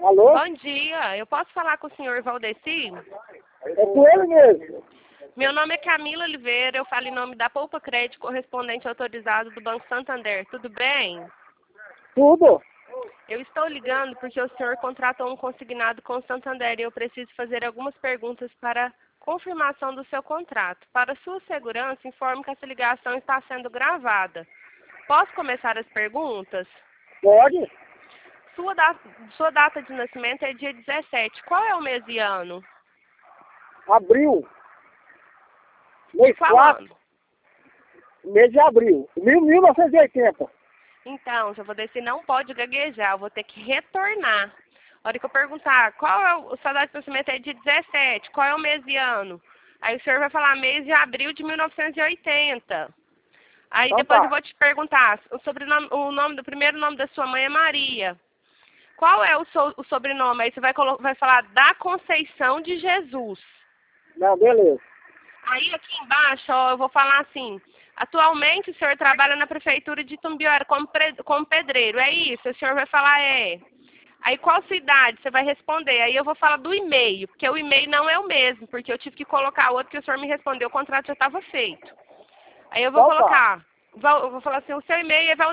Alô? Bom dia, eu posso falar com o senhor Valdeci? É com ele mesmo. Meu nome é Camila Oliveira, eu falo em nome da Poupa Crédito, correspondente autorizado do Banco Santander. Tudo bem? Tudo? Eu estou ligando porque o senhor contratou um consignado com o Santander e eu preciso fazer algumas perguntas para confirmação do seu contrato. Para sua segurança, informo que essa ligação está sendo gravada. Posso começar as perguntas? Pode? Sua data de nascimento é dia 17. Qual é o mês e ano? Abril. Mês Qual 4. ano? Mês de abril. 1980. Então, já vou descer, não pode gaguejar, eu vou ter que retornar. A hora que eu perguntar, qual é o sua data de nascimento é dia 17, qual é o mês e ano? Aí o senhor vai falar mês de abril de 1980. Aí Então depois eu tá. vou te perguntar, o primeiro nome da sua mãe é Maria. Qual é o sobrenome? Aí você vai falar da Conceição de Jesus. Não, beleza. Aí aqui embaixo, ó, eu vou falar assim, atualmente o senhor trabalha na prefeitura de Itumbiara como pedreiro, é isso? O senhor vai falar é. Aí qual sua idade? Você vai responder. Aí eu vou falar do e-mail, porque o e-mail não é o mesmo, porque eu tive que colocar outro que o senhor me respondeu, o contrato já estava feito. Aí eu vou Então tá. colocar, eu vou falar assim, o seu e-mail é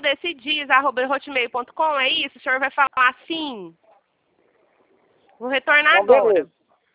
valdecidias@hotmail.com, é isso? O senhor vai falar sim. Vou retornar Então agora. beleza.